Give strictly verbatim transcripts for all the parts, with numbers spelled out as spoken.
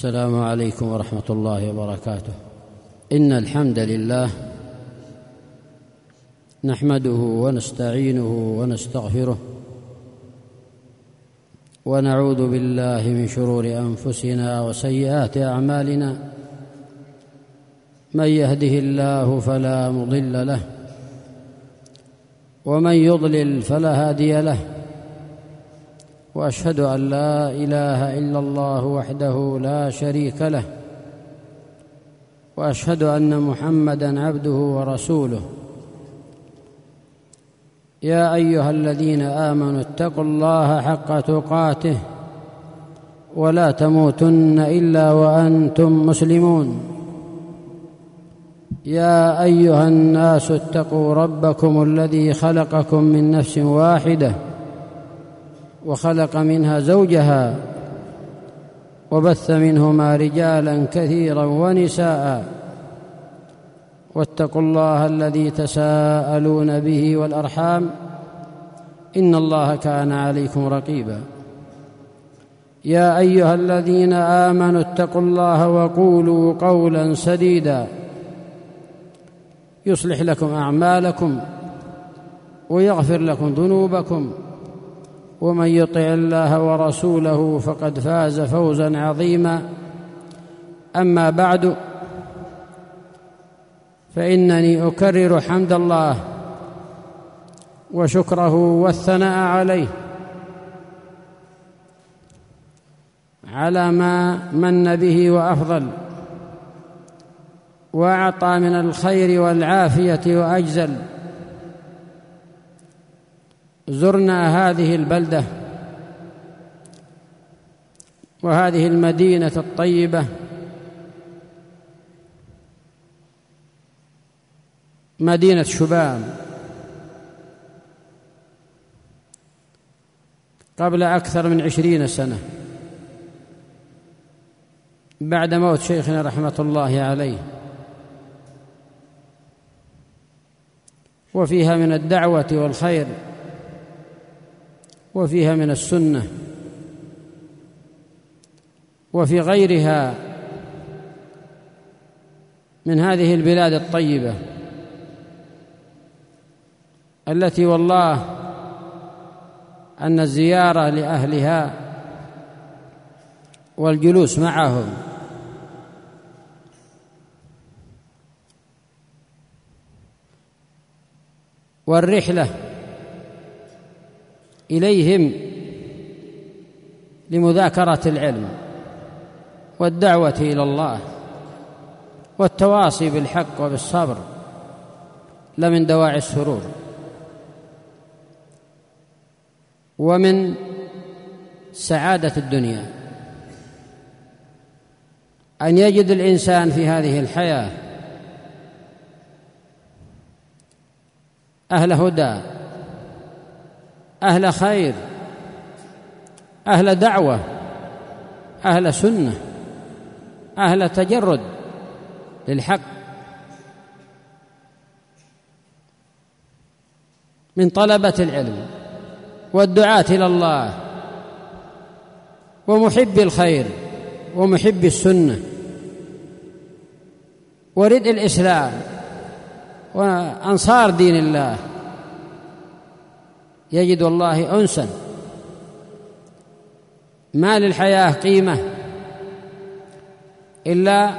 السلام عليكم ورحمة الله وبركاته. إن الحمد لله نحمده ونستعينه ونستغفره ونعوذ بالله من شرور أنفسنا وسيئات أعمالنا. من يهده الله فلا مضل له ومن يضلل فلا هادي له، وأشهد أن لا إله إلا الله وحده لا شريك له، وأشهد أن محمدًا عبده ورسوله. يا أيها الذين آمنوا اتقوا الله حق تقاته ولا تموتن إلا وأنتم مسلمون. يا أيها الناس اتقوا ربكم الذي خلقكم من نفس واحدة وخلق منها زوجها وبث منهما رجالا كثيرا ونساء، واتقوا الله الذي تساءلون به والأرحام إن الله كان عليكم رقيبا. يا أيها الذين آمنوا اتقوا الله وقولوا قولا سديدا يصلح لكم أعمالكم ويغفر لكم ذنوبكم، ومن يطع الله ورسوله فقد فاز فوزا عظيما. أما بعد، فإنني أكرر حمد الله وشكره والثناء عليه على ما من به وأفضل وأعطى من الخير والعافية وأجزل. زرنا هذه البلدة وهذه المدينة الطيبة، مدينة شبام، قبل أكثر من عشرين سنة بعد موت شيخنا رحمة الله عليه، وفيها من الدعوة والخير وفيها من السنة وفي غيرها من هذه البلاد الطيبة التي والله أن الزيارة لأهلها والجلوس معهم والرحلة إليهم لمذاكرة العلم والدعوة إلى الله والتواصي بالحق وبالصبر لمن دواعي السرور. ومن سعادة الدنيا أن يجد الإنسان في هذه الحياة أهل هدى، أهل خير، أهل دعوة، أهل سنة، أهل تجرد للحق، من طلبة العلم والدعاة إلى الله ومحب الخير ومحب السنة وردء الإسلام وأنصار دين الله. يجد والله أنسا ما للحياة قيمة إلا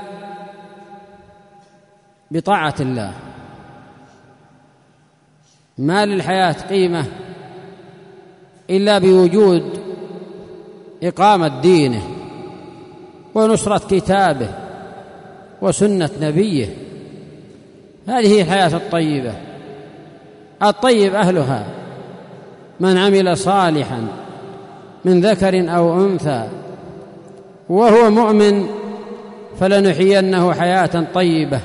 بطاعة الله، ما للحياة قيمة إلا بوجود إقامة دينه ونصرة كتابه وسنة نبيه. هذه الحياة الطيبة الطيب أهلها من عمل صالحا من ذكر أو أنثى وهو مؤمن فلنحيينه حياة طيبة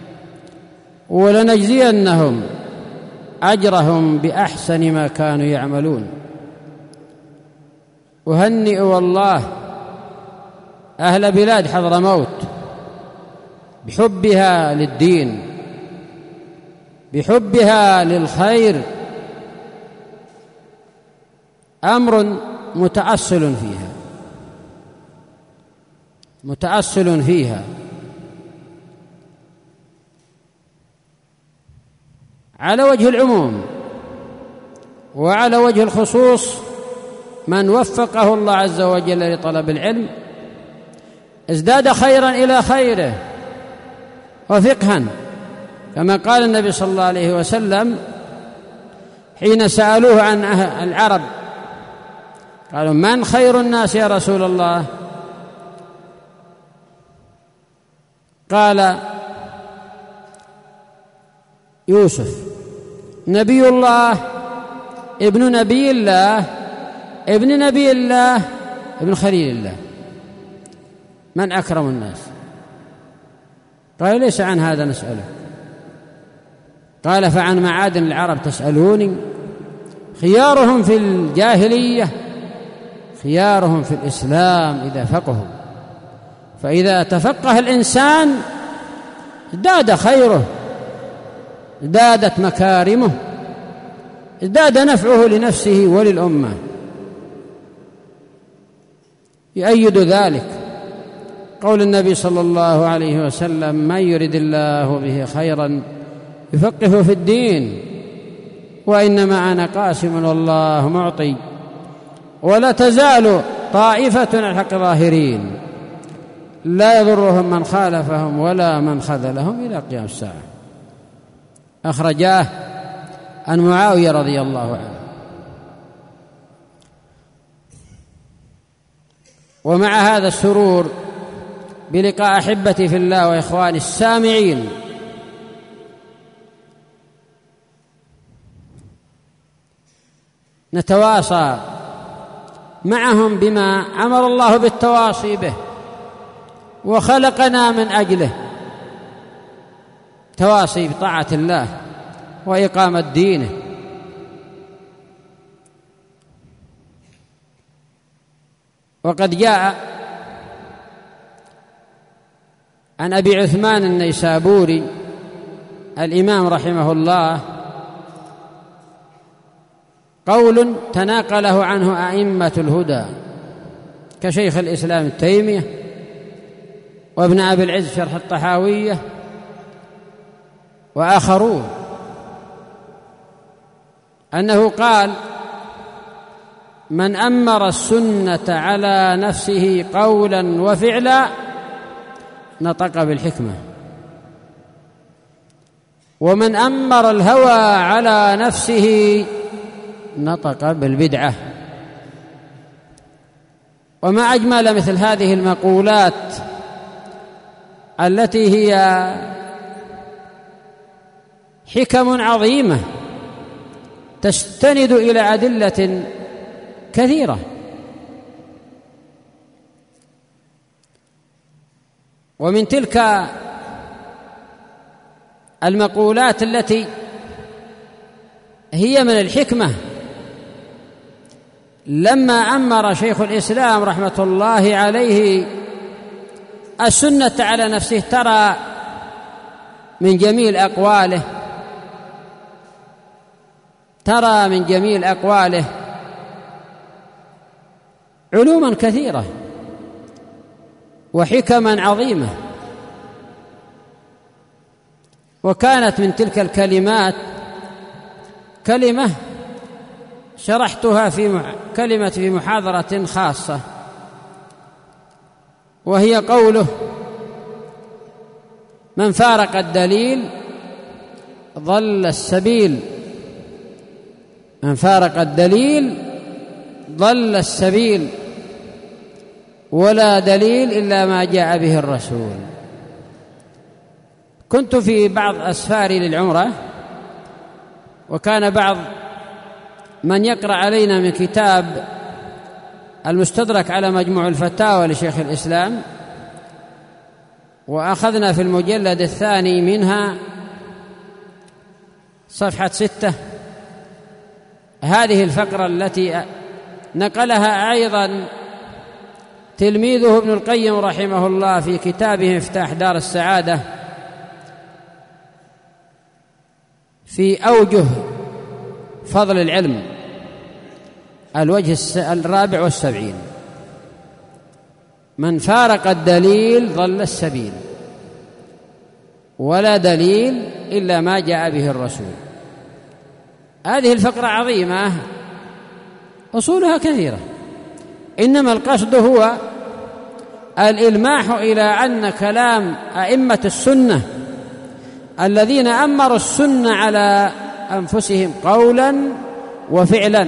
ولنجزينهم أجرهم بأحسن ما كانوا يعملون. أهنئ والله أهل بلاد حضرموت بحبها للدين، بحبها للخير، أمر متأصل فيها. متأصل فيها. على وجه العموم وعلى وجه الخصوص من وفقه الله عز وجل لطلب العلم ازداد خيرا إلى خيره وفقها، كما قال النبي صلى الله عليه وسلم حين سألوه عن العرب قالوا: من خير الناس يا رسول الله؟ قال: يوسف نبي الله ابن نبي الله ابن نبي الله ابن خليل الله. من أكرم الناس؟ قال: ليس عن هذا نسأله. قال: فعن معادن العرب تسألوني؟ خيارهم في الجاهلية خيارهم في الإسلام إذا فقهوا. فإذا تفقه الإنسان ازداد خيره، ازدادت مكارمه، ازداد نفعه لنفسه وللأمة. يؤيد ذلك قول النبي صلى الله عليه وسلم: من يرد الله به خيرا يفقهه في الدين، وإنما أنا قاسم والله معطي، ولا تزال طائفة على الحق ظاهرين لا يضرهم من خالفهم ولا من خذلهم إلى قيام الساعة. أخرجاه عن معاوية رضي الله عنه. ومع هذا السرور بلقاء أحبتي في الله وإخواني السامعين، نتواصى معهم بما أمر الله بالتواصي به وخلقنا من أجله، تواصي بطاعة الله وإقامة دينه. وقد جاء عن أبي عثمان النيسابوري الإمام رحمه الله قول تناقله عنه أئمة الهدى كشيخ الإسلام ابن تيمية وابن أبي العز شرح الطحاوية وآخرون، أنه قال: من أمر السنة على نفسه قولا وفعلا نطق بالحكمة، ومن أمر الهوى على نفسه نطق بالبدعة. وما أجمل مثل هذه المقولات التي هي حكم عظيمة تستند إلى أدلة كثيرة. ومن تلك المقولات التي هي من الحكمة لما أمر شيخ الإسلام رحمة الله عليه السنة على نفسه، ترى من جميل أقواله ترى من جميل أقواله علوما كثيرة وحكما عظيمة. وكانت من تلك الكلمات كلمة شرحتها في كلمة في محاضرة خاصة، وهي قوله: من فارق الدليل ضل السبيل، من فارق الدليل ضل السبيل، ولا دليل إلا ما جاء به الرسول. كنت في بعض أسفاري للعمرة، وكان بعض من يقرأ علينا من كتاب المستدرك على مجموع الفتاوى لشيخ الإسلام، وأخذنا في المجلد الثاني منها صفحة ستة هذه الفقرة التي نقلها أيضا تلميذه ابن القيم رحمه الله في كتابه مفتاح دار السعادة في أوجه فضل العلم، الوجه الرابع والسبعين. من فارق الدليل ضل السبيل، ولا دليل إلا ما جاء به الرسول. هذه الفقرة عظيمة أصولها كثيرة، إنما القصد هو الإلماح إلى أن كلام أئمة السنة الذين أمروا السنة على أنفسهم قولا وفعلا،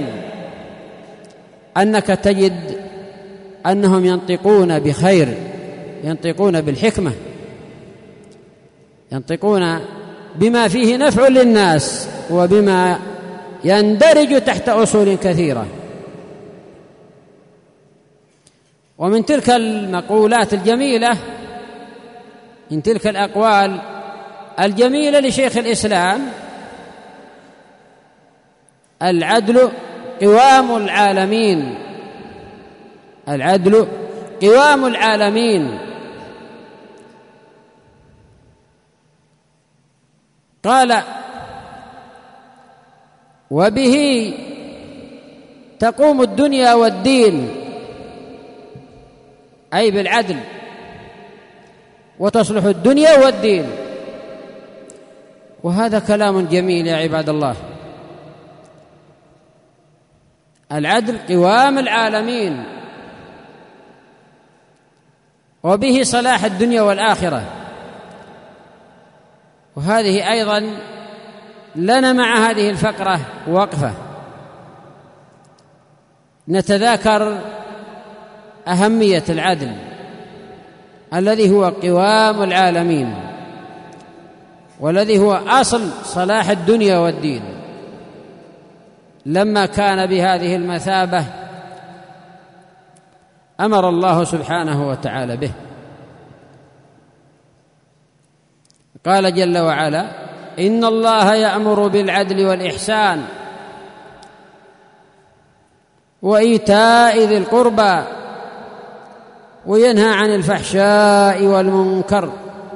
أنك تجد أنهم ينطقون بخير، ينطقون بالحكمة، ينطقون بما فيه نفع للناس وبما يندرج تحت أصول كثيرة. ومن تلك المقولات الجميلة، من تلك الأقوال الجميلة لشيخ الإسلام: العدل قوام العالمين، العدل قوام العالمين. قال: وبه تقوم الدنيا والدين، أي بالعدل، وتصلح الدنيا والدين. وهذا كلام جميل يا عباد الله. العدل قوام العالمين، وبه صلاح الدنيا والآخرة. وهذه أيضا لنا مع هذه الفقرة وقفة نتذاكر أهمية العدل الذي هو قوام العالمين، والذي هو أصل صلاح الدنيا والدين. لما كان بهذه المثابة أمر الله سبحانه وتعالى به. قال جل وعلا: إن الله يأمر بالعدل والإحسان وإيتاء ذي القربى وينهى عن الفحشاء والمنكر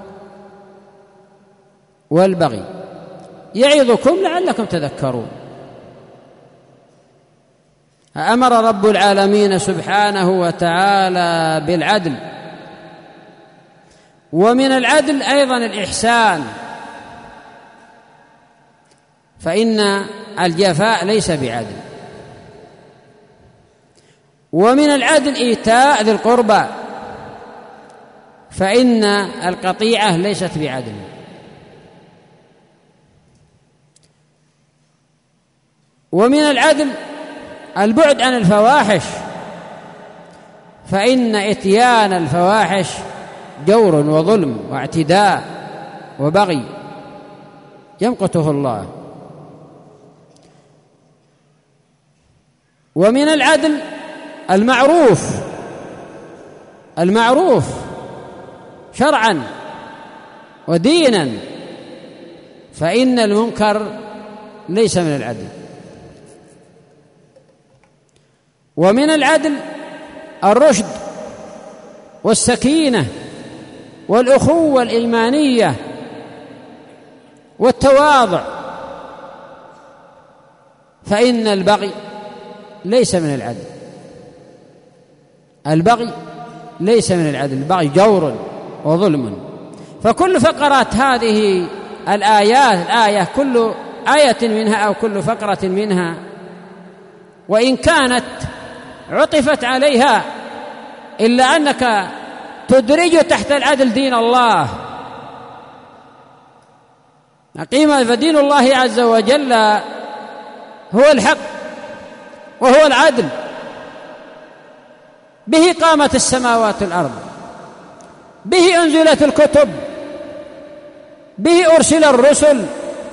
والبغي يعظكم لعلكم تذكرون. أمر رب العالمين سبحانه وتعالى بالعدل، ومن العدل أيضا الإحسان، فإن الجفاء ليس بعدل. ومن العدل إيتاء ذي القربى، فإن القطيعة ليست بعدل. ومن العدل البعد عن الفواحش، فإن إتيان الفواحش جور وظلم واعتداء وبغي يمقته الله. ومن العدل المعروف، المعروف شرعا ودينا، فإن المنكر ليس من العدل. ومن العدل الرشد والسكينة والأخوة الإيمانية والتواضع، فإن البغي ليس من العدل. البغي ليس من العدل، البغي جور وظلم. فكل فقرات هذه الآيات، الآية كل آية منها أو كل فقرة منها، وإن كانت عطفت عليها، إلا أنك تدرج تحت العدل دين الله. قيمة فدين الله عز وجل هو الحق وهو العدل، به قامت السماوات والأرض، به أنزلت الكتب، به أرسل الرسل،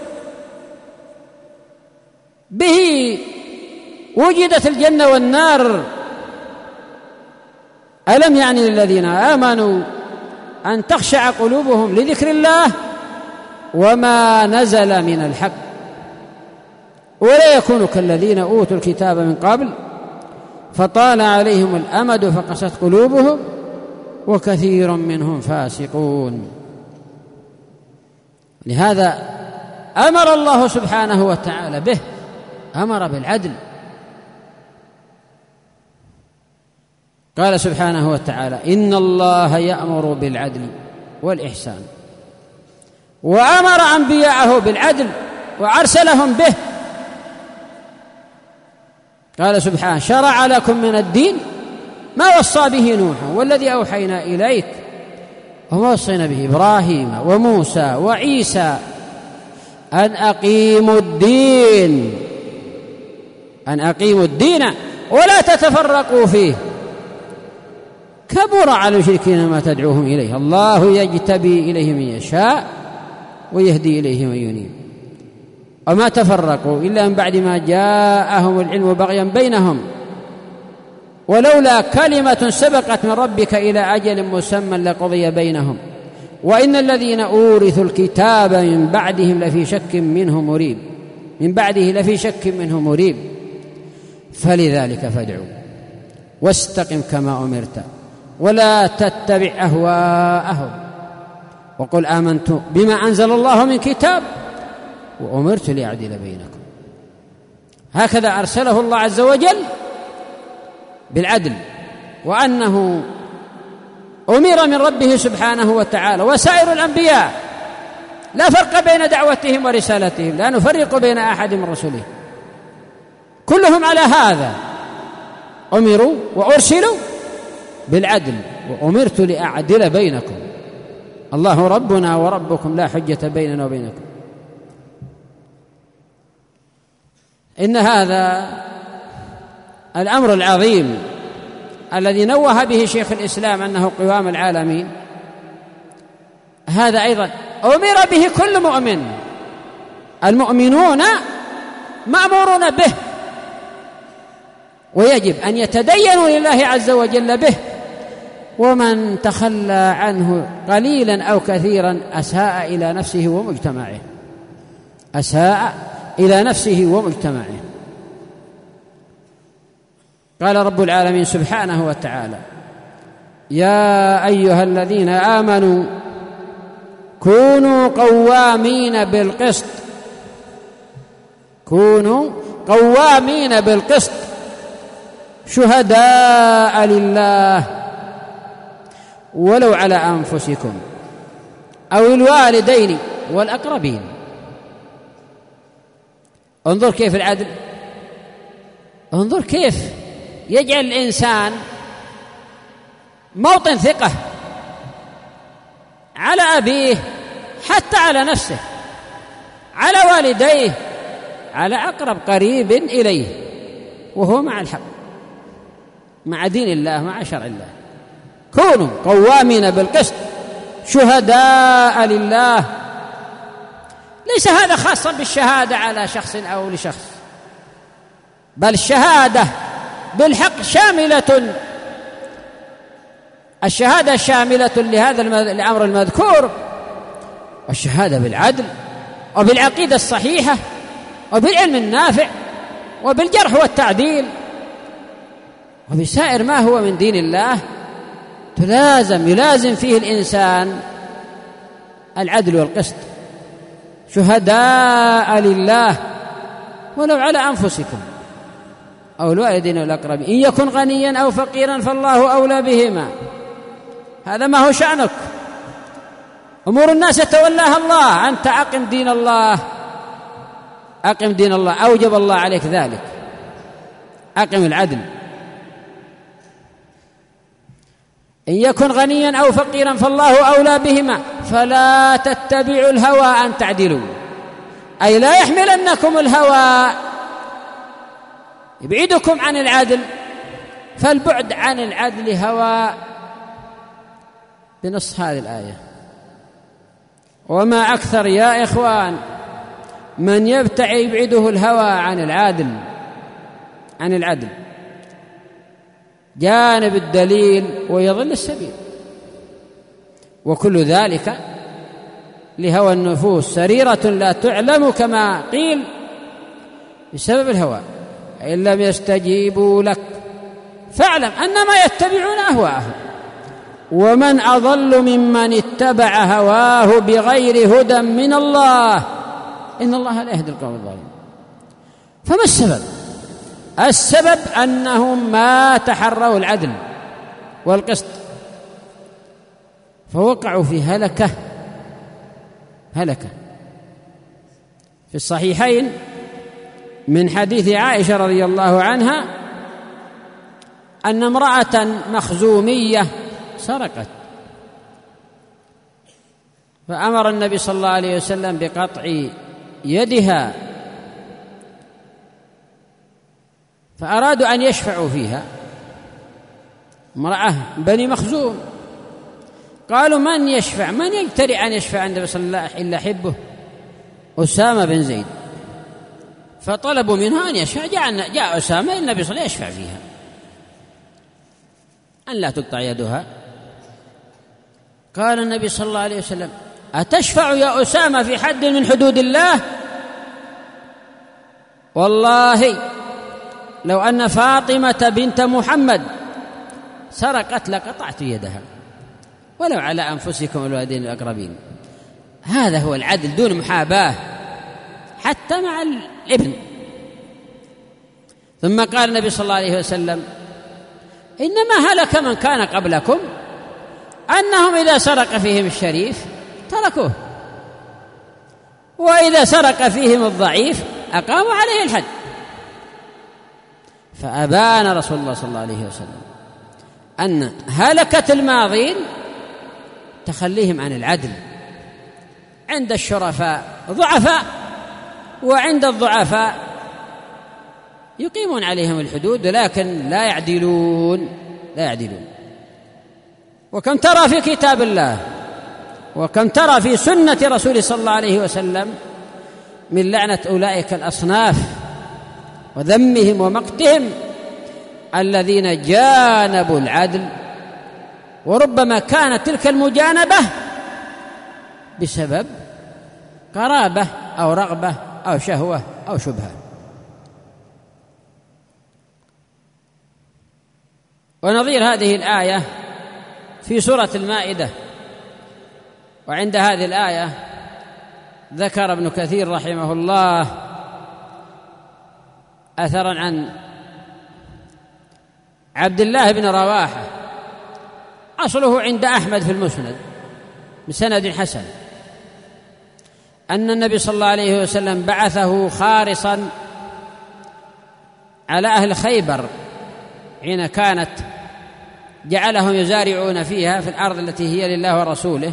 به وجدت الجنة والنار. ألم يعني للذين آمنوا أن تخشع قلوبهم لذكر الله وما نزل من الحق ولا يكونوا كالذين أوتوا الكتاب من قبل فطال عليهم الأمد فقست قلوبهم وكثير منهم فاسقون. لهذا أمر الله سبحانه وتعالى به، أمر بالعدل. قال سبحانه وتعالى: إن الله يأمر بالعدل والإحسان، وأمر أنبياءه بالعدل وأرسلهم به. قال سبحانه: شرع لكم من الدين ما وصى به نوحا والذي أوحينا إليك وما وصينا به إبراهيم وموسى وعيسى أن أقيموا الدين أن أقيموا الدين ولا تتفرقوا فيه، كبر على المشركين ما تدعوهم إليه، الله يجتبي إليه من يشاء ويهدي إليه من ينيب، وما تفرقوا إلا من بعد ما جاءهم العلم بغيا بينهم، ولولا كلمة سبقت من ربك إلى أجل مسمى لقضي بينهم، وإن الذين أورثوا الكتاب من بعدهم لفي شك منه مريب من بعده لفي شك منه مريب فلذلك فادعوا واستقم كما أمرت ولا تتبع أهواءهم وقل آمنت بما أنزل الله من كتاب وأمرت لأعدل بينكم. هكذا أرسله الله عز وجل بالعدل، وأنه أمر من ربه سبحانه وتعالى. وسائر الأنبياء لا فرق بين دعوتهم ورسالتهم، لا نفرق بين أحد من رسله، كلهم على هذا، أمروا وأرسلوا بالعدل وأمرت لأعدل بينكم، الله ربنا وربكم لا حجة بيننا وبينكم. إن هذا الأمر العظيم الذي نوه به شيخ الإسلام أنه قوام العالمين، هذا أيضا أمر به كل مؤمن، المؤمنون مأمورون به، ويجب أن يتدينوا لله عز وجل به، ومن تخلى عنه قليلا أو كثيرا أساء إلى نفسه ومجتمعه أساء إلى نفسه ومجتمعه. قال رب العالمين سبحانه وتعالى: يا أيها الذين آمنوا كونوا قوامين بالقسط كونوا قوامين بالقسط شهداء لله ولو على أنفسكم أو الوالدين والأقربين. انظر كيف العدل، انظر كيف يجعل الإنسان موطن ثقة على أبيه، حتى على نفسه، على والديه، على أقرب قريب إليه، وهو مع الحق، مع دين الله، مع شرع الله. كونوا قوامين بالقسط شهداء لله. ليس هذا خاصا بالشهادة على شخص أو لشخص، بل الشهادة بالحق شاملة، الشهادة شاملة لهذا الأمر المذكور، والشهادة بالعدل وبالعقيدة الصحيحة وبالعلم النافع وبالجرح والتعديل وبسائر ما هو من دين الله، تلازم يلازم فيه الإنسان العدل والقسط، شهداء لله ولو على أنفسكم أو الوالدين والأقربين، إن يكن غنيا أو فقيرا فالله أولى بهما. هذا ما هو شأنك، أمور الناس تولاها الله، أنت أقم دين الله، أقم دين الله، أوجب الله عليك ذلك، أقم العدل. إن يكن غنيا أو فقيرا فالله أولى بهما فلا تتبعوا الهوى أن تعدلوا، أي لا يحملنكم الهوى يبعدكم عن العدل، فالبعد عن العدل هوى بنص هذه الآية. وما أكثر يا إخوان من يبتعد يبعده الهوى عن العدل عن العدل جانب الدليل ويضل السبيل، وكل ذلك لهوى النفوس سريرة لا تعلم كما قيل بسبب الهوى، إن لم يستجيبوا لك فاعلم أنما يتبعون أهواءهم ومن أضل ممن اتبع هواه بغير هدى من الله إن الله لا يهدي القوم الظالمين. فما السبب؟ السبب أنهم ما تحروا العدل والقسط، فوقعوا في هلكة هلكة. في الصحيحين من حديث عائشة رضي الله عنها أن امرأة مخزومية سرقت، فأمر النبي صلى الله عليه وسلم بقطع يدها، فأرادوا أن يشفعوا فيها، امرأة بني مخزوم، قالوا من يشفع، من يجترئ أن يشفع عند النبي صلى الله عليه وسلم إلا حبه أسامة بن زيد، فطلبوا منها أن يشفع. جاء, جاء أسامة النبي صلى الله عليه وسلم يشفع فيها أن لا تقطع يدها. قال النبي صلى الله عليه وسلم أتشفع يا أسامة في حد من حدود الله؟ والله لو أن فاطمة بنت محمد سرقت لقطعت يدها ولو على أنفسكم الوالدين الأقربين. هذا هو العدل دون محاباة حتى مع الابن. ثم قال النبي صلى الله عليه وسلم إنما هلك من كان قبلكم أنهم إذا سرق فيهم الشريف تركوه، وإذا سرق فيهم الضعيف أقاموا عليه الحد. فأبان رسول الله صلى الله عليه وسلم أن هلكة الماضين تخليهم عن العدل، عند الشرفاء ضعفاء وعند الضعفاء يقيمون عليهم الحدود لكن لا يعدلون لا يعدلون. وكم ترى في كتاب الله وكم ترى في سنة رسول صلى الله عليه وسلم من لعنة أولئك الأصناف وذمهم ومقتهم الذين جانبوا العدل، وربما كانت تلك المجانبة بسبب قرابة أو رغبة أو شهوة أو شبهة. ونظير هذه الآية في سورة المائدة. وعند هذه الآية ذكر ابن كثير رحمه الله أثرا عن عبد الله بن رواحة أصله عند أحمد في المسند بسند حسن أن النبي صلى الله عليه وسلم بعثه خارصا على أهل خيبر حين كانت جعلهم يزارعون فيها في الأرض التي هي لله ورسوله،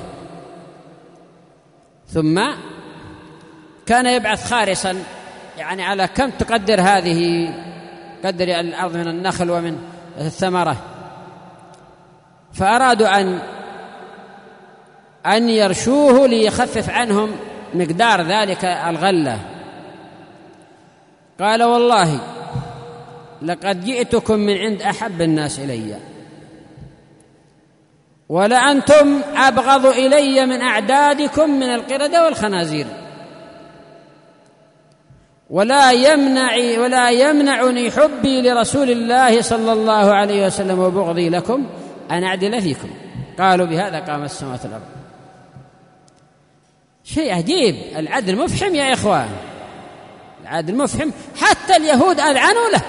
ثم كان يبعث خارصا يعني على كم تقدر هذه قدر الأرض من النخل ومن الثمرة، فأرادوا أن أن يرشوه ليخفف عنهم مقدار ذلك الغلة. قال والله لقد جئتكم من عند أحب الناس إلي ولأنتم أبغض إلي من أعدادكم من القردة والخنازير، ولا يمنع ولا يمنعني حبي لرسول الله صلى الله عليه وسلم وبغضي لكم أن أعدل فيكم. قالوا بهذا قامت السماوات والأرض. شيء عجيب، العدل مفحم يا إخوان، العدل مفحم. حتى اليهود أذعنوا له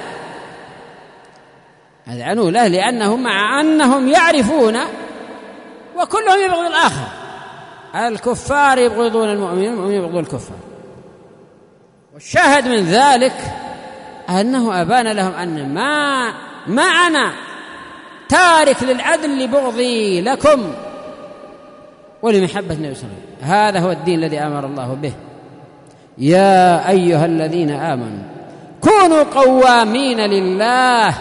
أذعنوا له لأنهم مع أنهم يعرفون وكلهم يبغض الآخر. الكفار يبغضون المؤمنين والمؤمنين يبغضون الكفار. والشاهد من ذلك أنه أبان لهم أن ما ما أنا تارك للعدل لبغضي لكم ولمحبة النبي صلى الله عليه وسلم. هذا هو الدين الذي أمر الله به. يا أيها الذين آمنوا كونوا قوامين لله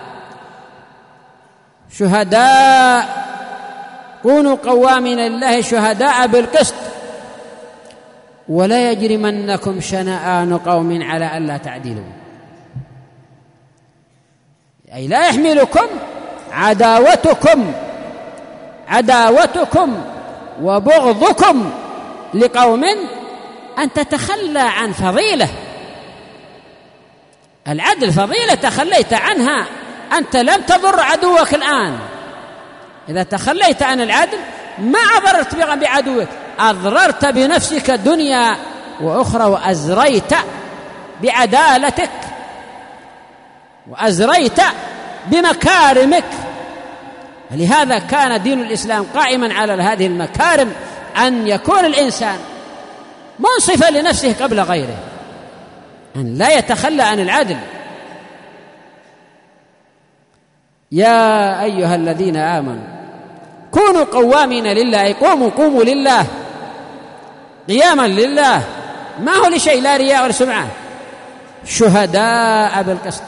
شهداء كونوا قوامين لله شهداء بالقسط ولا يجرمنكم شنآن قوم على ألا تعدلوا، أي لا يحملكم عداوتكم عداوتكم وبغضكم لقوم أن تتخلى عن فضيلة. العدل فضيلة تخليت عنها، أنت لم تضر عدوك الآن. إذا تخليت عن العدل ما أضررت بعدوك، أضررت بنفسك دنيا وأخرى، وأزريت بعدالتك وأزريت بمكارمك لهذا كان دين الإسلام قائما على هذه المكارم، أن يكون الإنسان منصفا لنفسه قبل غيره، أن لا يتخلى عن العدل. يا أيها الذين آمنوا كونوا قوامين لله، قوموا قوموا لله، قياما لله، ما هو لشيء، لا رياء ولا سمعة، شهداء بالقسط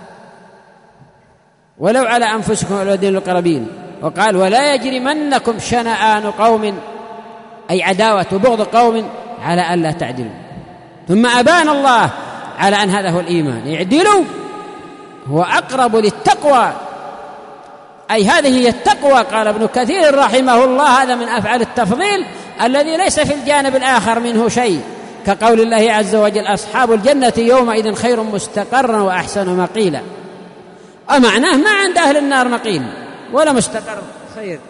ولو على أنفسكم ولو دين القربين. وقال ولا يجرمنكم شنآن قوم، أي عداوة وبغض قوم، على أن لا تعدلوا. ثم أبان الله على أن هذا هو الإيمان، يعدلوا هو أقرب للتقوى، أي هذه هي التقوى. قال ابن كثير رحمه الله هذا من أفعال التفضيل الذي ليس في الجانب الآخر منه شيء، كقول الله عز وجل أصحاب الجنة يومئذ خير مستقرا وأحسن مقيلا. ومعناه ما عند أهل النار مقيل ولا مستقر خير.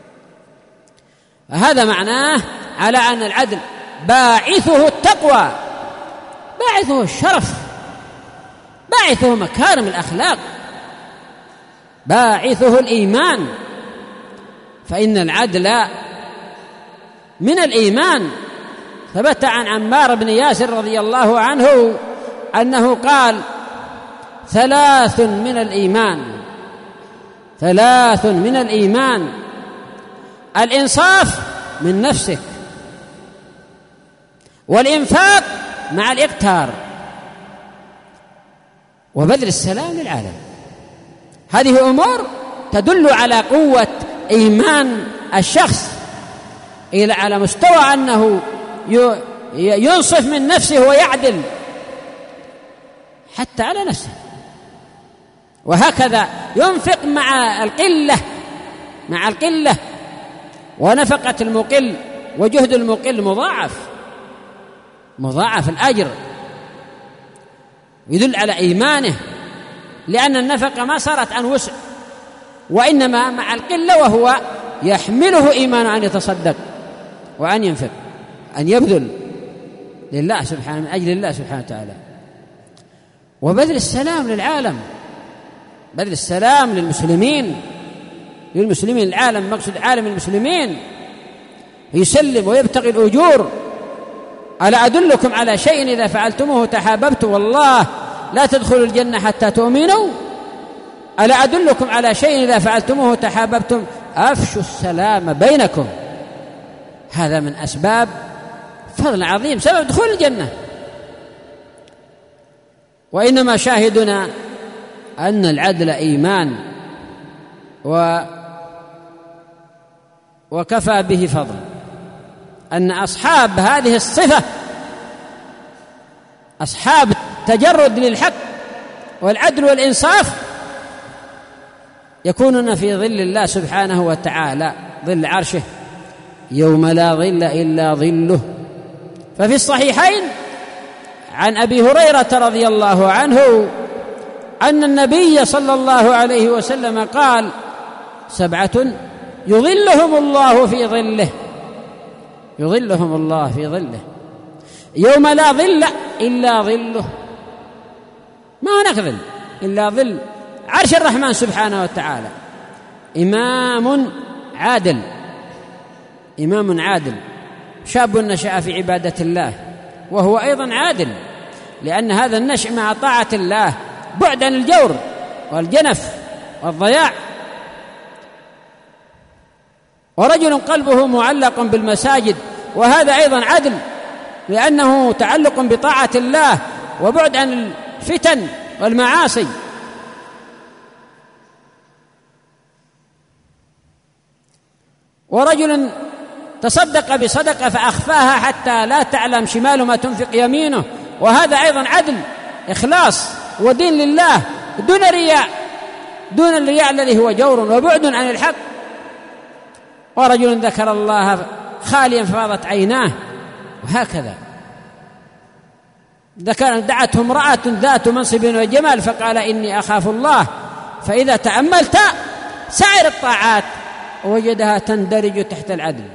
هذا معناه على أن العدل باعثه التقوى، باعثه الشرف، باعثه مكارم الأخلاق، باعثه الإيمان. فإن العدل من الإيمان. ثبت عن عمار بن ياسر رضي الله عنه أنه قال ثلاث من الإيمان، ثلاث من الإيمان: الإنصاف من نفسك، والإنفاق مع الإقتار، وبذل السلام للعالم. هذه أمور تدل على قوة إيمان الشخص إلى على مستوى أنه ينصف من نفسه ويعدل حتى على نفسه، وهكذا ينفق مع القلة مع القلة ونفقة المقل وجهد المقل مضاعف مضاعف الأجر، يدل على إيمانه، لأن النفقة ما صارت عن وسع، وإنما مع القلة، وهو يحمله إيمانه أن يتصدق وأن ينفق، أن يبذل لله سبحانه من أجل الله سبحانه وتعالى. وبذل السلام للعالم، بذل السلام للمسلمين للمسلمين العالم مقصود عالم المسلمين، يسلم ويبتغي الأجور. ألا أدلكم على شيء إذا فعلتموه تحاببتم والله لا تدخلوا الجنة حتى تؤمنوا؟ ألا أدلكم على شيء إذا فعلتموه تحاببتم؟ أفشوا السلام بينكم. هذا من أسباب فضل عظيم، سبب دخول الجنة. وإنما شاهدنا أن العدل إيمان و وكفى به فضل، أن أصحاب هذه الصفة، أصحاب التجرد للحق والعدل والإنصاف، يكونون في ظل الله سبحانه وتعالى، ظل عرشه، يوم لا ظل إلا ظله. ففي الصحيحين عن أبي هريرة رضي الله عنه أن النبي صلى الله عليه وسلم قال: سبعة يظلهم الله في ظله، يظلهم الله في ظله يوم لا ظل إلا ظله. ما هناك ظل إلا ظل عرش الرحمن سبحانه وتعالى. إمام عادل، إمام عادل، شاب نشأ في عبادة الله وهو أيضا عادل، لأن هذا النشأ مع طاعة الله بعد عن الجور والجنف والضياع. ورجل قلبه معلق بالمساجد، وهذا أيضا عدل، لأنه تعلق بطاعة الله وبعد عن الفتن والمعاصي. ورجل تصدق بصدقة فأخفاها حتى لا تعلم شماله ما تنفق يمينه، وهذا أيضا عدل، إخلاص ودين لله دون رياء، دون الرياء الذي هو جور وبعد عن الحق. ورجل ذكر الله خاليا ففاضت عيناه، وهكذا. ذكر دعته امرأة ذات منصب وجمال فقال: إني أخاف الله، فإذا تأملت سائر الطاعات وجدها تندرج تحت العدل.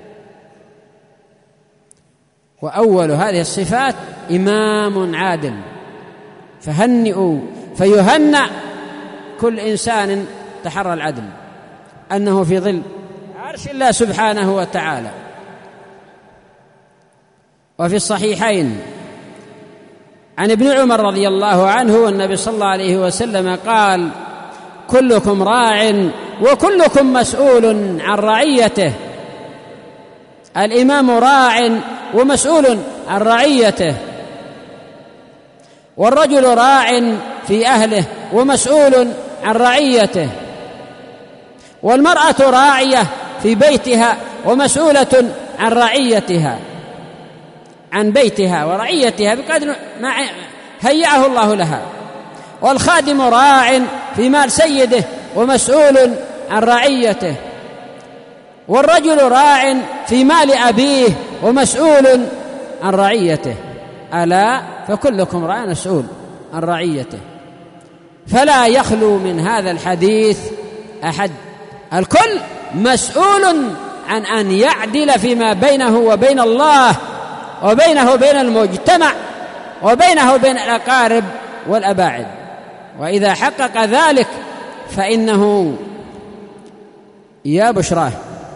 وأول هذه الصفات إمام عادل، فهنئوا فيهنأ كل إنسان تحرى العدل. أنه في ظل عرش الله سبحانه وتعالى. وفي الصحيحين عن ابن عمر رضي الله عنه النبي صلى الله عليه وسلم قال: كلكم راع وكلكم مسؤول عن رعيته. الإمام راع ومسؤول عن رعيته، والرجل راع في أهله ومسؤول عن رعيته، والمرأة راعية في بيتها ومسؤولة عن رعيتها، عن بيتها ورعيتها بقدر ما هيأه الله لها. والخادم راع في مال سيده ومسؤول عن رعيته، والرجل راع في مال أبيه ومسؤول عن رعيته. ألا فكلكم راع مسؤول عن رعيته. فلا يخلو من هذا الحديث أحد، الكل مسؤول عن أن يعدل فيما بينه وبين الله وبينه وبين المجتمع وبينه وبين الأقارب والأباعد. وإذا حقق ذلك فإنه يا بشراه.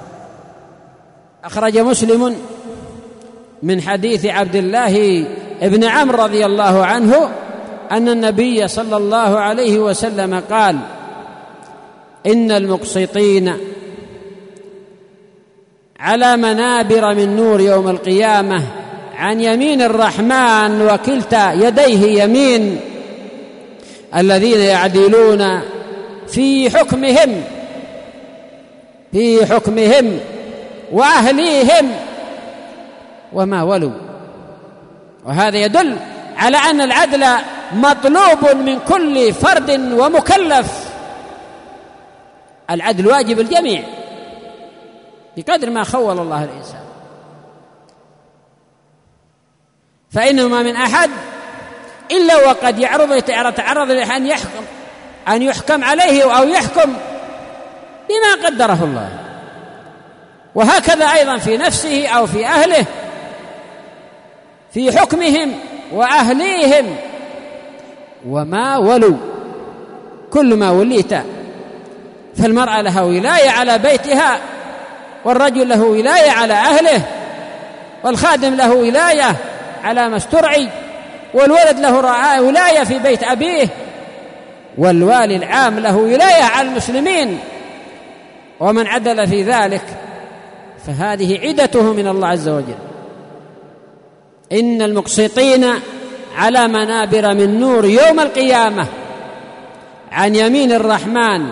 أخرج مسلم من حديث عبد الله ابن عمرو رضي الله عنه أن النبي صلى الله عليه وسلم قال: إن المقسطين على منابر من نور يوم القيامة عن يمين الرحمن وكلتا يديه يمين، الذين يعدلون في حكمهم في حكمهم وأهليهم وما ولوا. وهذا يدل على أن العدل مطلوب من كل فرد ومكلف. العدل واجب الجميع بقدر ما خول الله الإنسان، فإنه ما من أحد إلا وقد يعرض يتعرض أن يحكم أن يحكم عليه أو يحكم بما قدره الله. وهكذا أيضا في نفسه أو في أهله، في حكمهم وأهليهم وما ولوا، كل ما وليت. فالمرأة لها ولاية على بيتها، والرجل له ولاية على أهله، والخادم له ولاية على ما استرعي، والولد له ولاية في بيت أبيه، والوالي العام له ولاية على المسلمين. ومن عدل في ذلك فهذه عدته من الله عز وجل. إن المقسطين على منابر من نور يوم القيامة عن يمين الرحمن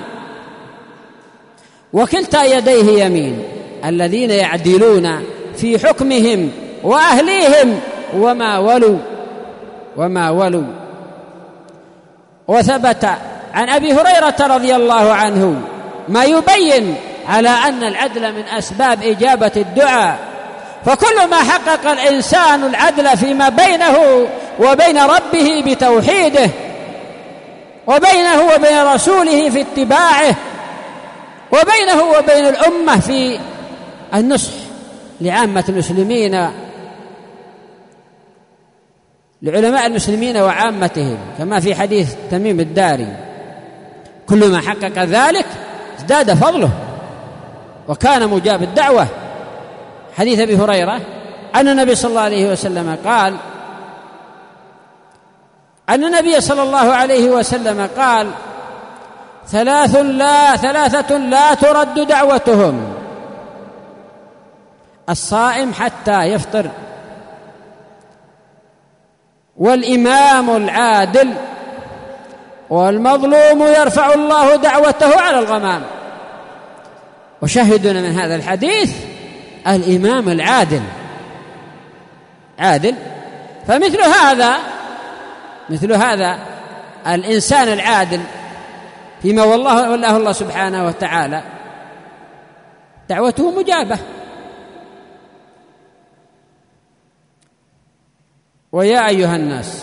وكلتا يديه يمين، الذين يعدلون في حكمهم وأهليهم وما ولوا وما ولوا. وثبت عن أبي هريرة رضي الله عنه ما يبين على أن العدل من أسباب إجابة الدعاء. فكل ما حقق الإنسان العدل فيما بينه وبين ربه بتوحيده، وبينه وبين رسوله في اتباعه، وبينه وبين الأمة في النصح لعامة المسلمين، لعلماء المسلمين وعامتهم، كما في حديث تميم الداري: كل ما حقق ذلك ازداد فضله وكان مجاب الدعوة. حديث أبي هريرة أن النبي صلى الله عليه وسلم قال أن النبي صلى الله عليه وسلم قال: ثلاث لا ثلاثة لا ترد دعوتهم: الصائم حتى يفطر، والإمام العادل، والمظلوم يرفع الله دعوته على الغمام. وشهدنا من هذا الحديث الإمام العادل عادل. فمثل هذا مثل هذا الإنسان العادل فيما والله والله الله سبحانه وتعالى دعوته مجابة. ويا أيها الناس،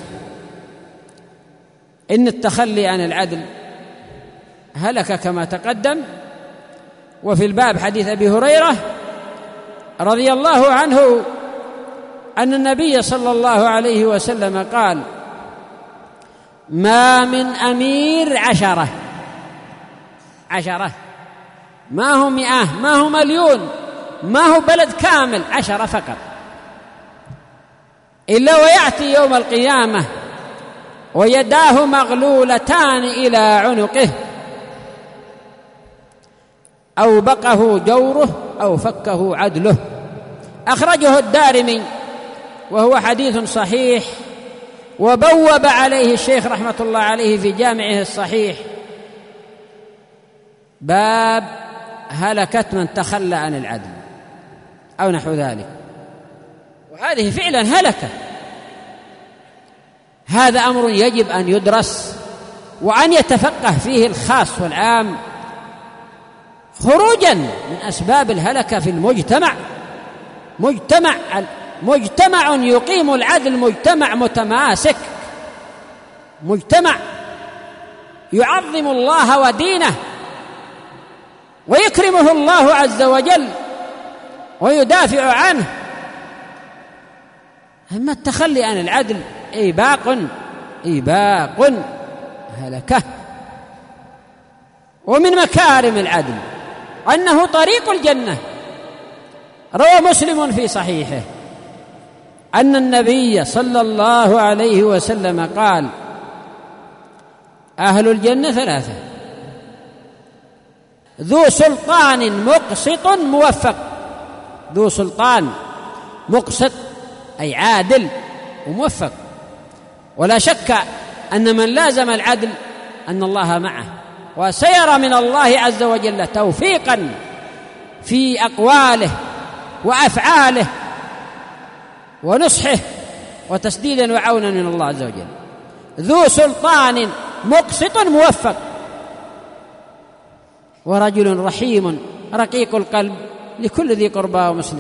إن التخلي عن العدل هلك كما تقدم. وفي الباب حديث أبي هريرة رضي الله عنه أن النبي صلى الله عليه وسلم قال: ما من أمير عشرة عشرة ما هو مئة، ما هو مليون، ما هو بلد كامل، عشرة فقط، إلا ويأتي يوم القيامة ويداه مغلولتان إلى عنقه، أو بقه جوره أو فكه عدله. أخرجه الدارمي وهو حديث صحيح، وبوب عليه الشيخ رحمة الله عليه في جامعه الصحيح باب هلكة من تخلى عن العدل أو نحو ذلك، وهذه فعلا هلكة. هذا أمر يجب أن يدرس وأن يتفقه فيه الخاص والعام، خروجا من أسباب الهلكة في المجتمع. مجتمع مجتمع يقيم العدل، مجتمع متماسك، مجتمع يعظم الله ودينه ويكرمه الله عز وجل ويدافع عنه. أما التخلي عن العدل إيباق إيباق هلكة. ومن مكارم العدل أنه طريق الجنة. روى مسلم في صحيحه أن النبي صلى الله عليه وسلم قال: أهل الجنة ثلاثة: ذو سلطان مقسط موفق. ذو سلطان مقسط أي عادل وموفق، ولا شك أن من لازم العدل أن الله معه، وسيرى من الله عز وجل توفيقا في أقواله وأفعاله ونصحه وتسديدا وعونا من الله عز وجل. ذو سلطان مقسط موفق، ورجل رحيم رقيق القلب لكل ذي قربى ومسلم،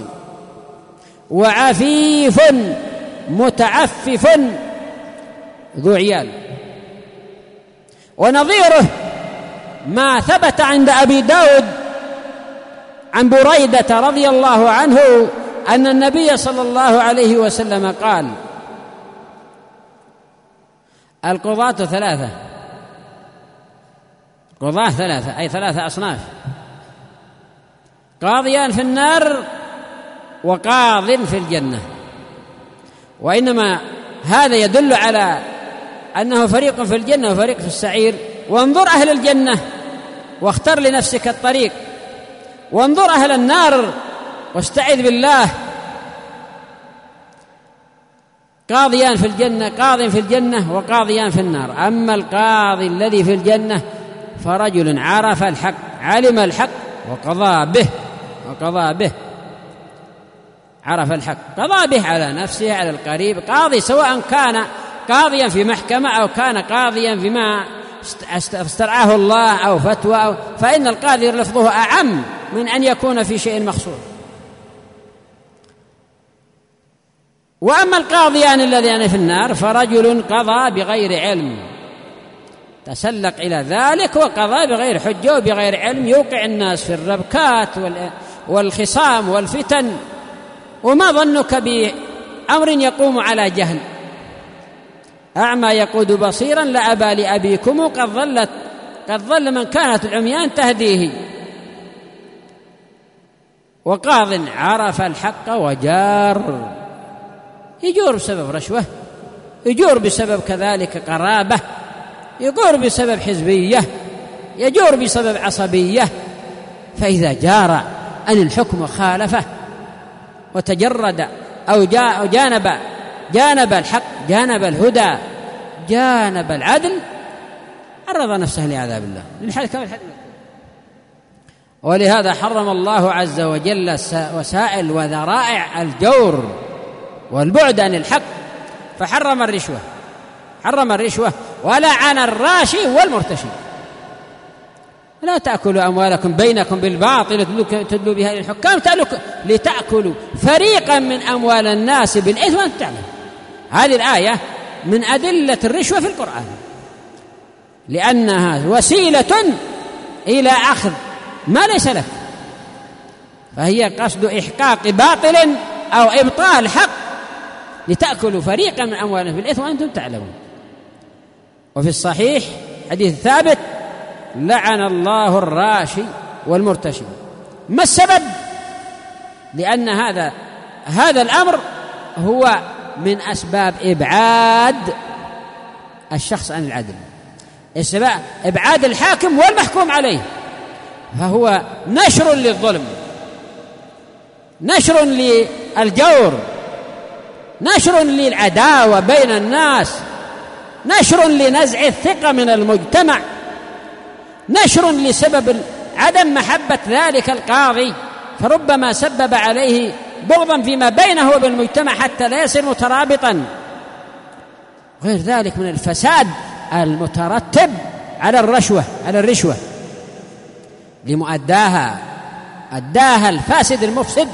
وعفيف متعفف ذو عيال. ونظيره ما ثبت عند أبي داود عن بريدة رضي الله عنه أن النبي صلى الله عليه وسلم قال: القضاة ثلاثة. قضاة ثلاثة أي ثلاثة أصناف: قاضيان في النار وقاض في الجنة. وإنما هذا يدل على أنه فريق في الجنة وفريق في السعير. وانظر أهل الجنة واختر لنفسك الطريق، وانظر أهل النار واستعذ بالله. قاضيان في الجنة، قاض في الجنة وقاضيان في النار. أما القاضي الذي في الجنة فرجل عرف الحق، علم الحق وقضى به، وقضى به عرف الحق، قضى به على نفسه على القريب. قاضي سواء كان قاضيا في محكمة أو كان قاضيا فيما استرعاه الله أو فتوى أو فإن القاضي لفظه أعم من أن يكون في شيء مخصوص. وأما القاضيان الذين في النار فرجل قضى بغير علم، تسلق إلى ذلك وقضى بغير حجة وبغير علم، يوقع الناس في الربكات والخصام والفتن. وما ظنك بأمر يقوم على جهل؟ أعمى يقود بصيرا لأبى لأبيكم قد ظلت قد ظل من كانت العميان تهديه. وقاض عرف الحق وجار، يجور بسبب رشوة، يجور بسبب كذلك قرابة، يجور بسبب حزبية، يجور بسبب عصبية. فإذا جار عن الحكم وخالفه وتجرد أو جانب جانب الحق، جانب الهدى، جانب العدل، عرض نفسه لعذاب الله للحد كما الحد. ولهذا حرم الله عز وجل وسائل وذرائع الجور والبعد عن الحق، فحرم الرشوة، حرم الرشوة ولعن الراشي والمرتشي. لا تأكلوا أموالكم بينكم بالباطل تدلوا بها إلى الحكام لتأكلوا فريقا من أموال الناس بالإثم وأنتم تعلمون. هذه الآية من أدلة الرشوة في القرآن، لأنها وسيلة إلى أخذ ما ليس لك، فهي قصد إحقاق باطل أو إبطال حق لتأكلوا فريقا من أموالهم بالإثم وأنتم تعلمون. وفي الصحيح حديث ثابت: لعن الله الراشي والمرتشي. ما السبب؟ لأن هذا هذا الأمر هو من أسباب إبعاد الشخص عن العدل، إبعاد الحاكم والمحكوم عليه، فهو نشر للظلم، نشر للجور، نشر للعداوة بين الناس، نشر لنزع الثقة من المجتمع، نشر لسبب عدم محبة ذلك القاضي، فربما سبب عليه بغضا فيما بينه وبين المجتمع حتى لا يصير مترابطا. غير ذلك من الفساد المترتب على الرشوة على الرشوة لمؤداها، أداها الفاسد المفسد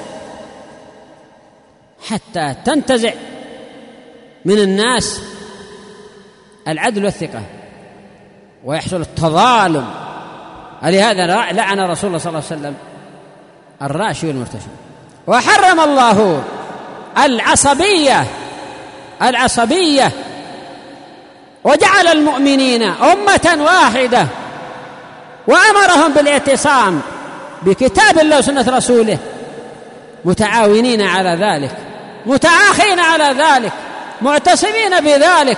حتى تنتزع من الناس العدل والثقة ويحصل التظالم. لهذا لعن رسول الله صلى الله عليه وسلم الراشي والمرتشي. وحرم الله العصبية العصبية وجعل المؤمنين أمة واحدة وأمرهم بالاعتصام بكتاب الله وسنة رسوله، متعاونين على ذلك، متعاخين على ذلك، معتصمين بذلك،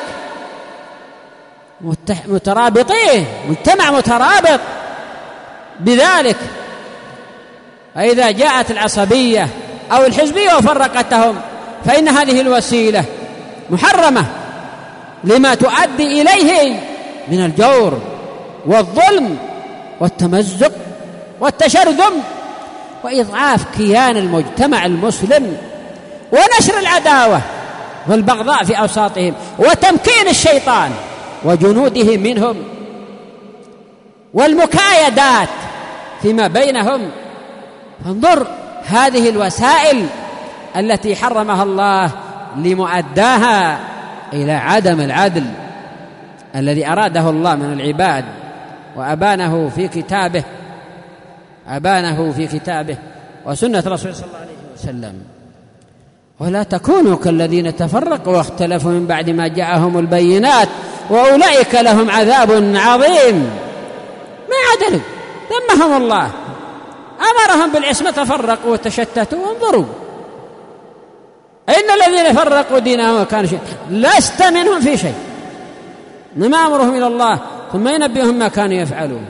مترابطين، مجتمع مترابط بذلك. فإذا جاءت العصبية أو الحزبية وفرقتهم فإن هذه الوسيلة محرمة لما تؤدي إليه من الجور والظلم والتمزق والتشرذم وإضعاف كيان المجتمع المسلم ونشر العداوة والبغضاء في أوساطهم وتمكين الشيطان وجنوده منهم والمكايدات فيما بينهم. فانظر هذه الوسائل التي حرمها الله لمؤداها إلى عدم العدل الذي أراده الله من العباد وأبانه في كتابه أبانه في كتابه وسنة رسوله صلى الله عليه وسلم. ولا تكونوا كالذين تفرقوا واختلفوا من بعد ما جاءهم البينات وأولئك لهم عذاب عظيم. ما عدلوا، ذمهم الله، أمرهم بالعصمة تفرقوا وتشتتوا. وانظروا إن الذين فرقوا دينهم وكانوا شيء لست منهم في شيء، إنما أمرهم إلى الله ثم ينبئهم ما كانوا يفعلون.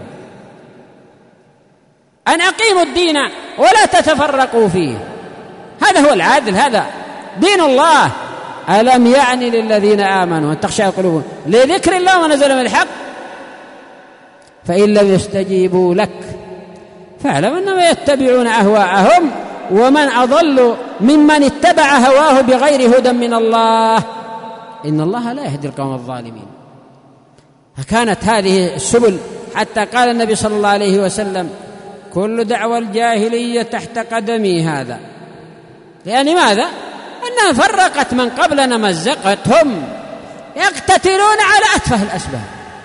أن أقيموا الدين ولا تتفرقوا فيه، هذا هو العدل، هذا دين الله. ألم يعني للذين آمنوا أن تخشع قلوبهم لذكر الله ونزل من الحق فإن لم يستجيبوا لك فاعلم أنما يتبعون أهواءهم ومن أضل ممن اتبع هواه بغير هدى من الله إن الله لا يهدي القوم الظالمين. فكانت هذه السبل حتى قال النبي صلى الله عليه وسلم كل دعوى الجاهلية تحت قدمي هذا. يعني ماذا؟ أنها فرقت من قبلنا، مزقتهم، يقتتلون على أتفه الأسباب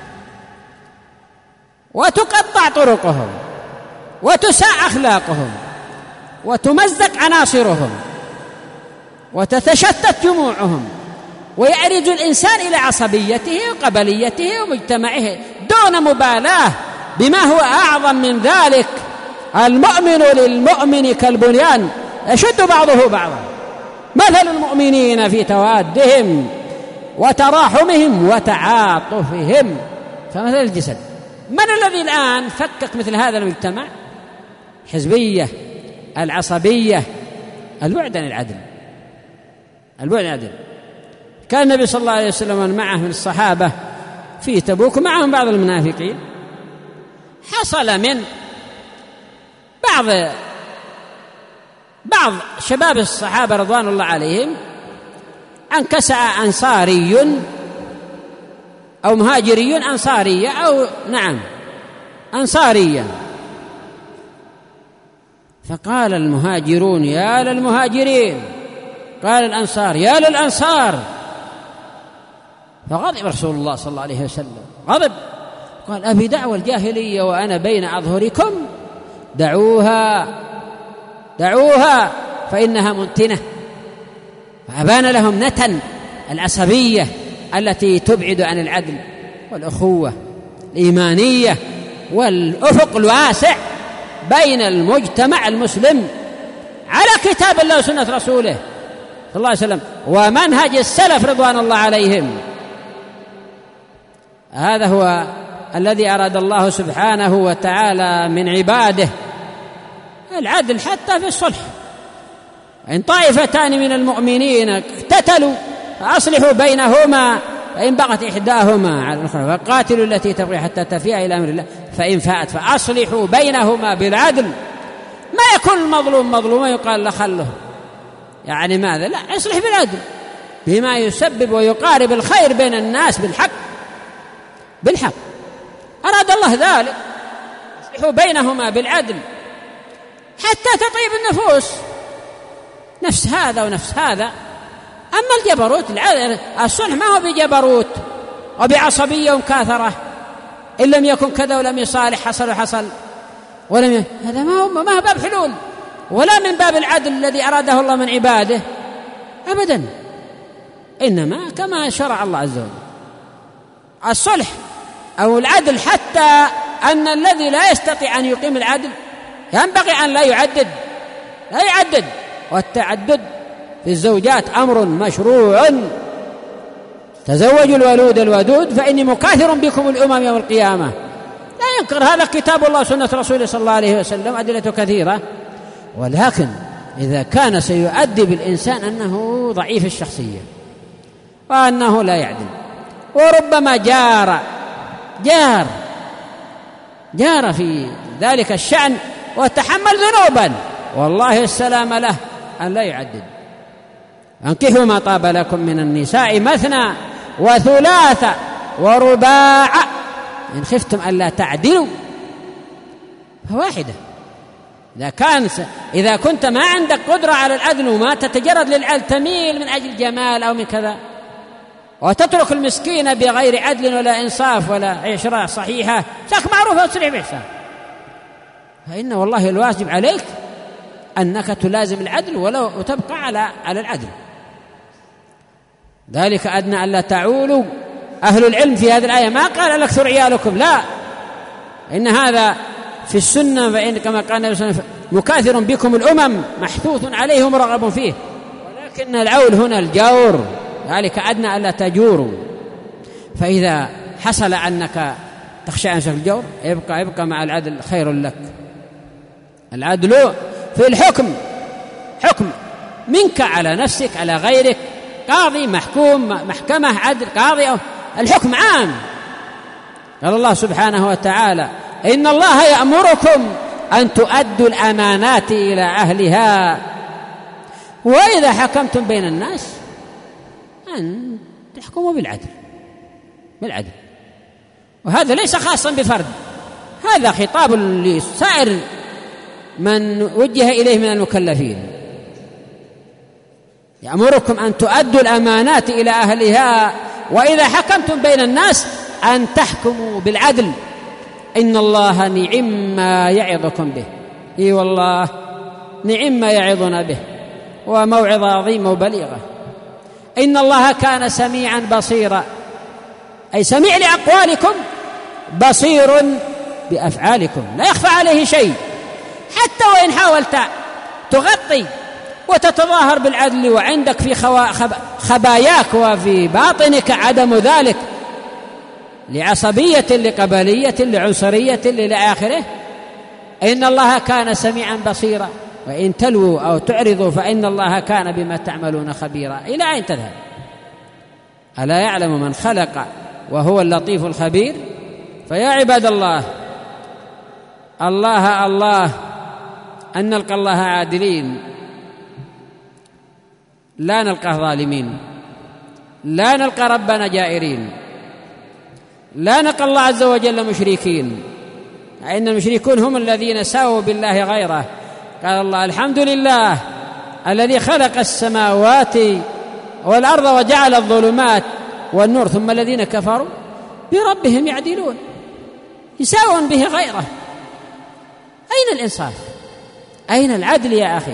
وتقطع طرقهم وتساء أخلاقهم وتمزق عناصرهم وتتشتت جموعهم ويعرج الإنسان إلى عصبيته وقبليته ومجتمعه دون مبالاة بما هو أعظم من ذلك. المؤمن للمؤمن كالبنيان يشد بعضه بعضا. مثل المؤمنين في توادهم وتراحمهم وتعاطفهم فمثل الجسد. من الذي الآن فكك مثل هذا المجتمع؟ حزبية، العصبية، البعد عن العدل، البعد عن العدل. كان النبي صلى الله عليه وسلم معه من الصحابة في تبوك معهم بعض المنافقين. حصل من بعض بعض شباب الصحابة رضوان الله عليهم أن كسأ أنصاري أو مهاجري أنصارية أو نعم أنصارية، فقال المهاجرون يا للمهاجرين، قال الأنصار يا للأنصار، فغضب رسول الله صلى الله عليه وسلم، غضب، قال أبي دعوى الجاهلية وأنا بين أظهركم؟ دعوها دعوها فإنها منتنة. فأبان لهم نتن العصبية التي تبعد عن العدل والأخوة الإيمانية والأفق الواسع بين المجتمع المسلم على كتاب الله وسنة رسوله صلى الله عليه وسلم ومنهج السلف رضوان الله عليهم. هذا هو الذي أراد الله سبحانه وتعالى من عباده، العدل حتى في الصلح. إن طائفتان من المؤمنين اقتتلوا فأصلحوا بينهما فإن بغت إحداهما على الأخرى فقاتلوا التي تبغي حتى تفيء إلى أمر الله فإن فاءت فأصلحوا بينهما بالعدل. ما يكون المظلوم مظلوما يقال له خله، يعني ماذا؟ لا، اصلح بالعدل بما يسبب ويقارب الخير بين الناس بالحق بالحق. أراد الله ذلك، اصلحوا بينهما بالعدل حتى تطيب النفوس، نفس هذا ونفس هذا. أما الجبروت الصلح ما هو بجبروت وبعصبية ومكاثرة، إن لم يكن كذا ولم يصالح حصل وحصل ولم ي... هذا ما هو ما هو باب حلول ولا من باب العدل الذي أراده الله من عباده أبدا، إنما كما شرع الله عز وجل الصلح أو العدل، حتى أن الذي لا يستطيع أن يقيم العدل ينبغي أن لا يعدد لا يعدد والتعدد في الزوجات أمر مشروع. تزوجوا الولود الودود فإني مكاثر بكم الأمم يوم القيامة. لا ينكر هذا كتاب الله سنة رسوله صلى الله عليه وسلم، أدلة كثيرة. ولكن إذا كان سيؤدي بالإنسان أنه ضعيف الشخصية وأنه لا يعدل وربما جار جار جار في ذلك الشأن وتحمل ذنوبا، والله السلام له أن لا يعدد. انكحوا ما طاب لكم من النساء مثنى وثلاث ورباع إن خفتم ألا تعدلوا فواحدة. إذا كان س... إذا كنت ما عندك قدرة على العدل وما تتجرد للعدل، تميل من أجل جمال أو من كذا وتترك المسكين بغير عدل ولا إنصاف ولا عشرة صحيحة شك معروفة وتصريح بإحسان، فإن والله الواجب عليك أنك تلازم العدل ولو وتبقى على على العدل. ذلك أدنى ألا تعولوا. أهل العلم في هذه الآية ما قال أكثر عيالكم، لا، إن هذا في السنة، فإن كما قال النبي صلى الله عليه وسلم مكاثر بكم الأمم محثوث عليه مرغب فيه، ولكن العول هنا الجور، ذلك أدنى ألا تجوروا. فإذا حصل أنك تخشى أن الجور يبقى يبقى مع العدل خير لك. العدل في الحكم حكم منك على نفسك على غيرك، قاضي محكوم محكمة عدل قاضي، الحكم عام. قال الله سبحانه وتعالى إن الله يأمركم أن تؤدوا الأمانات إلى أهلها وإذا حكمتم بين الناس أن تحكموا بالعدل بالعدل. وهذا ليس خاصا بفرد، هذا خطاب لسائر من وجه إليه من المكلفين. يأمركم أن تؤدوا الأمانات إلى أهلها وإذا حكمتم بين الناس أن تحكموا بالعدل إن الله نعم ما يعظكم به. إي والله نعم ما يعظنا به، وموعظة عظيمة وبليغة. إن الله كان سميعا بصيرا، أي سميع لأقوالكم بصير بأفعالكم، لا يخفى عليه شيء. حتى وإن حاولت تغطي وتتظاهر بالعدل وعندك في خباياك وفي باطنك عدم ذلك لعصبية لقبلية لعنصرية إلى آخره، إن الله كان سميعا بصيرا وإن تلووا أو تعرضوا فإن الله كان بما تعملون خبيرا. إلى أين تذهب؟ ألا يعلم من خلق وهو اللطيف الخبير؟ فيا عباد الله الله الله أن نلقى الله عادلين، لا نلقى ظالمين، لا نلقى ربنا جائرين، لا نلقى الله عز وجل مشركين، إن المشركون هم الذين ساووا بالله غيره. قال الله الحمد لله الذي خلق السماوات والأرض وجعل الظلمات والنور ثم الذين كفروا بربهم يعدلون، يساوون به غيره. أين الإنصاف؟ أين العدل يا أخي؟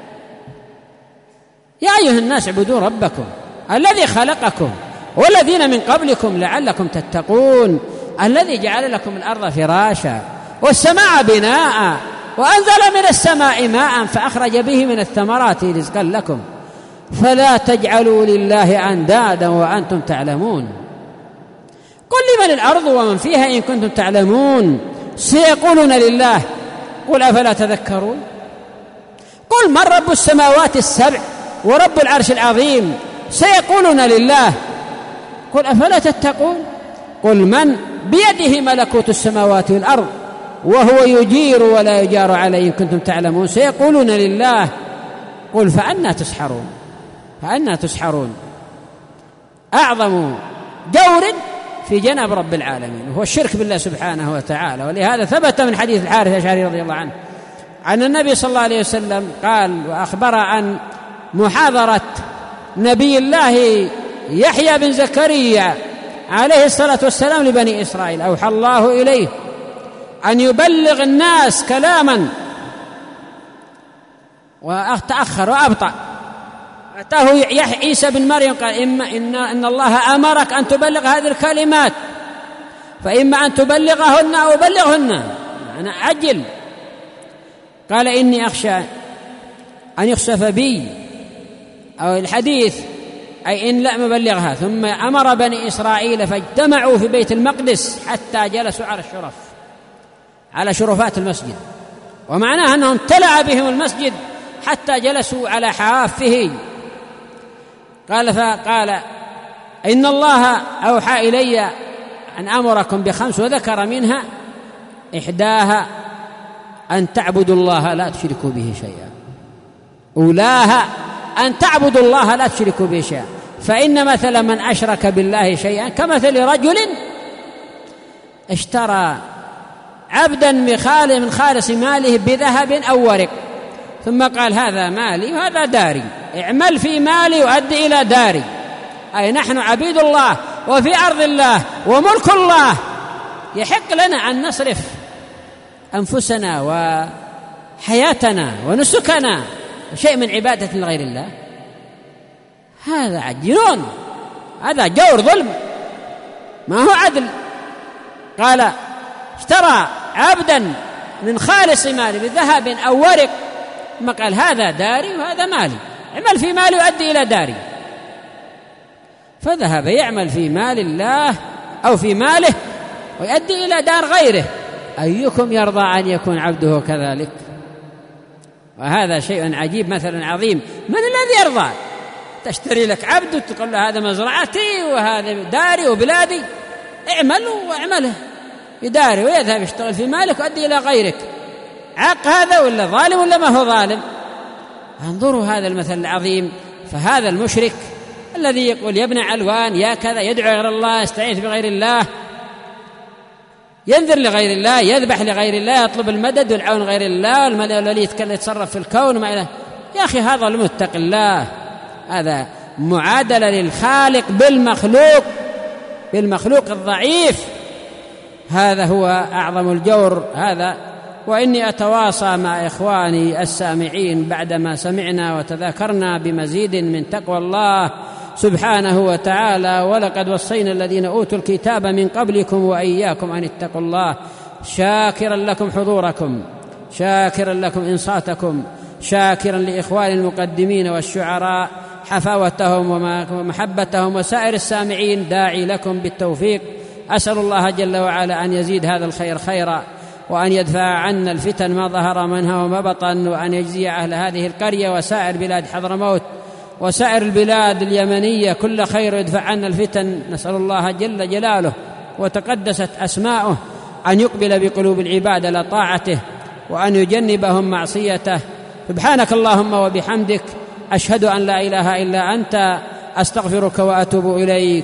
يا أيها الناس اعبدوا ربكم الذي خلقكم والذين من قبلكم لعلكم تتقون، الذي جعل لكم الأرض فراشا والسماء بناء وأنزل من السماء ماء فأخرج به من الثمرات رزقا لكم فلا تجعلوا لله أندادا وأنتم تعلمون. قل لمن الأرض ومن فيها إن كنتم تعلمون سيقولون لله قل أفلا تذكرون. قل من رب السماوات السبع ورب العرش العظيم سيقولون لله قل أفلا تتقون. قل من بيده ملكوت السماوات والأرض وهو يجير ولا يجار عليه إن كنتم تعلمون سيقولون لله قل فأنى تسحرون فأنى تسحرون. أعظم جور في جناب رب العالمين وهو الشرك بالله سبحانه وتعالى. ولهذا ثبت من حديث الحارث الأشعري رضي الله عنه عن النبي صلى الله عليه وسلم قال وأخبر عن محاضرة نبي الله يحيى بن زكريا عليه الصلاة والسلام لبني إسرائيل. أوحى الله إليه أن يبلغ الناس كلاما وتأخر وأبطأ. أتاه عيسى بن مريم قال إما إن, إن الله أمرك أن تبلغ هذه الكلمات فإما أن تبلغهن أو أبلغهن أنا أجل. قال إني أخشى أن يخسف بي أو الحديث أي إن لا مبلغها. ثم أمر بني إسرائيل فاجتمعوا في بيت المقدس حتى جلسوا على الشرف على شرفات المسجد ومعناها أنهم امتلأ بهم المسجد حتى جلسوا على حافه. قال فقال إن الله أوحى إلي أن أمركم بخمس وذكر منها إحداها أن تعبدوا الله لا تشركوا به شيئا. أولاها أن تعبدوا الله لا تشركوا به شيئا فإن مثل من أشرك بالله شيئا كمثل رجل اشترى عبدا من خالص ماله بذهب أو ورق ثم قال هذا مالي وهذا داري اعمل في مالي وأدي إلى داري. أي نحن عبيد الله وفي أرض الله وملك الله يحق لنا أن نصرف أنفسنا وحياتنا ونسكنا شيء من عبادة لغير الله. هذا جنون هذا جور ظلم ما هو عدل. قال اشترى عبدا من خالص مالي بذهب أو ورق ثم قال هذا داري وهذا مالي اعمل في مالي وأدي إلى داري. فذهب يعمل في مال الله أو في ماله ويؤدي إلى دار غيره. أيكم يرضى أن يكون عبده كذلك؟ وهذا شيء عجيب مثلا عظيم. من الذي يرضى تشتري لك عبد وتقول له هذا مزرعتي وهذا داري وبلادي اعمل واعمله بداري ويذهب يشتغل في مالك ويؤدي إلى غيرك؟ عق هذا ولا ظالم ولا ما هو ظالم؟ انظروا هذا المثل العظيم. فهذا المشرك الذي يقول يا ابن علوان يا كذا يدعو غير الله يستعيذ بغير الله ينذر لغير الله يذبح لغير الله يطلب المدد والعون غير الله والذي يتكلم يتصرف في الكون ما إله. يا أخي هذا المتق الله هذا معادلة للخالق بالمخلوق بالمخلوق الضعيف. هذا هو أعظم الجور هذا. وإني أتواصى مع إخواني السامعين بعدما سمعنا وتذاكرنا بمزيد من تقوى الله سبحانه وتعالى. ولقد وصينا الذين أوتوا الكتاب من قبلكم وإياكم أن اتقوا الله شاكرا لكم حضوركم شاكرا لكم إنصاتكم شاكرا لإخوان المقدمين والشعراء حفاوتهم ومحبتهم وسائر السامعين داعي لكم بالتوفيق. أسأل الله جل وعلا أن يزيد هذا الخير خيرا وأن يدفع عنا الفتن ما ظهر منها وما بطن وأن يجزي أهل هذه القرية وسائر بلاد حضرموت وسائر البلاد اليمنية كل خير ويدفع عنا الفتن. نسأل الله جل جلاله وتقدست أسماؤه أن يقبل بقلوب العباد إلى طاعته وأن يجنبهم معصيته. سبحانك اللهم وبحمدك أشهد أن لا إله إلا أنت أستغفرك وأتوب إليك.